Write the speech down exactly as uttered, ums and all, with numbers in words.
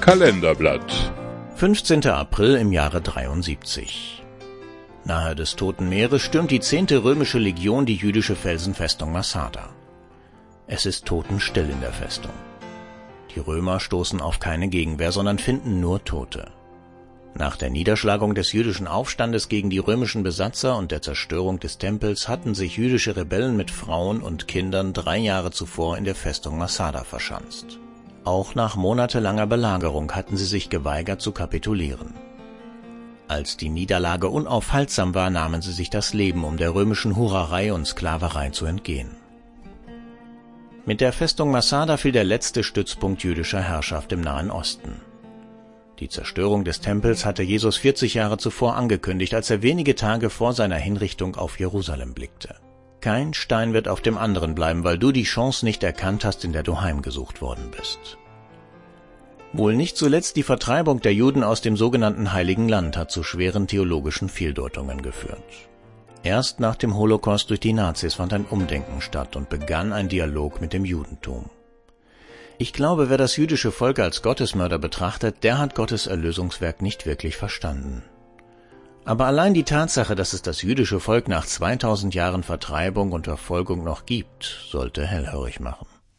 Kalenderblatt. fünfzehnter April im Jahre dreiundsiebzig. Nahe des Toten Meeres stürmt die zehnte römische Legion die jüdische Felsenfestung Masada. Es ist totenstill in der Festung. Die Römer stoßen auf keine Gegenwehr, sondern finden nur Tote. Nach der Niederschlagung des jüdischen Aufstandes gegen die römischen Besatzer und der Zerstörung des Tempels hatten sich jüdische Rebellen mit Frauen und Kindern drei Jahre zuvor in der Festung Masada verschanzt. Auch nach monatelanger Belagerung hatten sie sich geweigert zu kapitulieren. Als die Niederlage unaufhaltsam war, nahmen sie sich das Leben, um der römischen Hurerei und Sklaverei zu entgehen. Mit der Festung Masada fiel der letzte Stützpunkt jüdischer Herrschaft im Nahen Osten. Die Zerstörung des Tempels hatte Jesus vierzig Jahre zuvor angekündigt, als er wenige Tage vor seiner Hinrichtung auf Jerusalem blickte. Kein Stein wird auf dem anderen bleiben, weil du die Chance nicht erkannt hast, in der du heimgesucht worden bist. Wohl nicht zuletzt die Vertreibung der Juden aus dem sogenannten Heiligen Land hat zu schweren theologischen Fehldeutungen geführt. Erst nach dem Holocaust durch die Nazis fand ein Umdenken statt und begann ein Dialog mit dem Judentum. Ich glaube, wer das jüdische Volk als Gottesmörder betrachtet, der hat Gottes Erlösungswerk nicht wirklich verstanden. Aber allein die Tatsache, dass es das jüdische Volk nach zweitausend Jahren Vertreibung und Verfolgung noch gibt, sollte hellhörig machen.